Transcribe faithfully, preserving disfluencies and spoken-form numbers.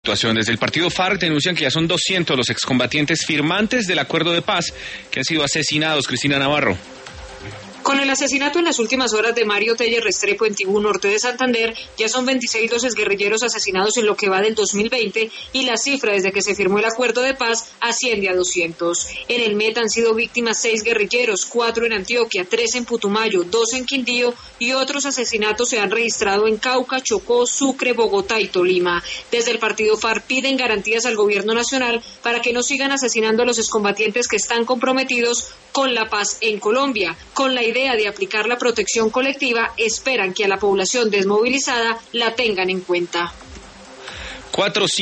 situación. Desde el partido FARC denuncian que ya son doscientos los excombatientes firmantes del acuerdo de paz que han sido asesinados. Cristina Navarro. Con el asesinato en las últimas horas de Mario Telle Restrepo en Tibú, norte de Santander, ya son veintiséis los exguerrilleros asesinados en lo que va del dos mil veinte y la cifra desde que se firmó el acuerdo de paz asciende a doscientos. En el Meta han sido víctimas seis guerrilleros, cuatro en Antioquia, tres en Putumayo, dos en Quindío y otros asesinatos se han registrado en Cauca, Chocó, Sucre, Bogotá y Tolima. Desde el partido FARC piden garantías al gobierno nacional para que no sigan asesinando a los excombatientes que están comprometidos con la paz en Colombia. Con la idea de aplicar la protección colectiva, esperan que a la población desmovilizada la tengan en cuenta. Cuatro